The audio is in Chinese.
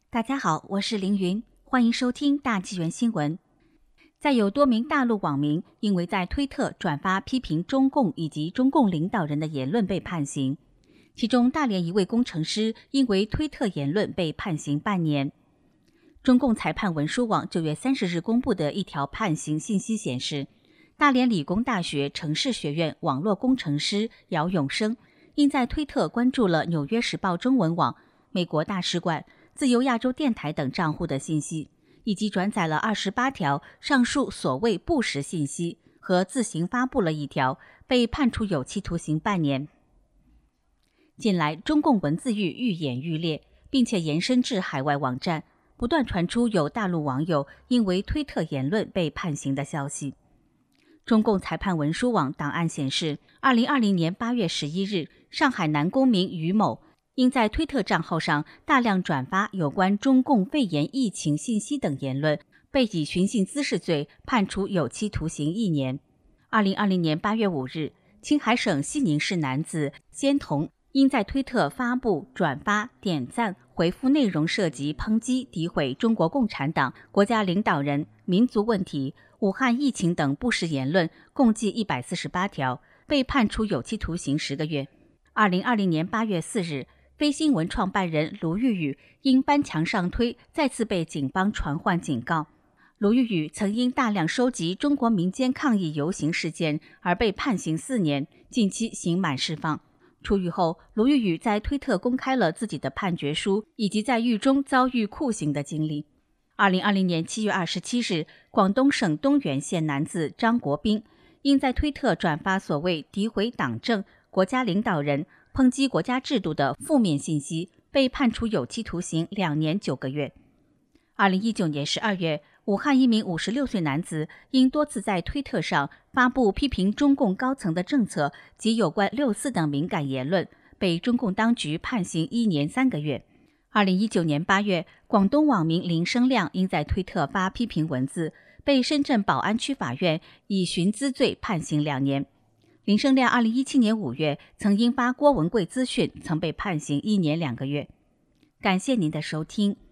大家好，我是凌云，欢迎收听大纪元新闻。再有多名大陆网民因为在推特转发批评中共以及中共领导人的言论被判刑，其中大连一位工程师因为推特言论被判刑半年。中共裁判文书网9月30日公布的一条判刑信息显示，大连理工大学城市学院网络工程师姚永生因在推特关注了《纽约时报》中文网、美国大使馆、自由亚洲电台等账户的信息，以及转载了28条上述所谓不实信息和自行发布了一条，被判处有期徒刑半年。近来，中共文字狱愈演愈烈，并且延伸至海外网站，不断传出有大陆网友因为推特言论被判刑的消息。中共裁判文书网档案显示，2020年8月11日，上海男公民于某因在推特账号上大量转发有关中共肺炎疫情信息等言论，被以寻衅滋事罪判处有期徒刑1年。2020年8月5日，青海省西宁市男子仙童因在推特发布、转发、点赞、回复内容涉及抨击、诋毁中国共产党、国家领导人、民族问题、武汉疫情等不实言论，共计148条，被判处有期徒刑10个月。2020年8月4日，飞新闻创办人卢玉宇因搬墙上推再次被警方传唤警告。卢玉宇曾因大量收集中国民间抗议游行事件而被判刑4年，近期刑满释放。出狱后，卢玉宇在推特公开了自己的判决书以及在狱中遭遇酷刑的经历。2020年7月27日，广东省东源县男子张国斌因在推特转发所谓诋毁党政、国家领导人、抨击国家制度的负面信息，被判处有期徒刑2年9个月。2019年12月，武汉一名56岁男子因多次在推特上发布批评中共高层的政策及有关6·4等敏感言论，被中共当局判刑1年3个月。2019年8月，广东网民林生亮因在推特发批评文字，被深圳宝安区法院以寻滋罪判刑2年。林生亮2017年5月曾因发郭文贵资讯，曾被判刑1年2个月。感谢您的收听。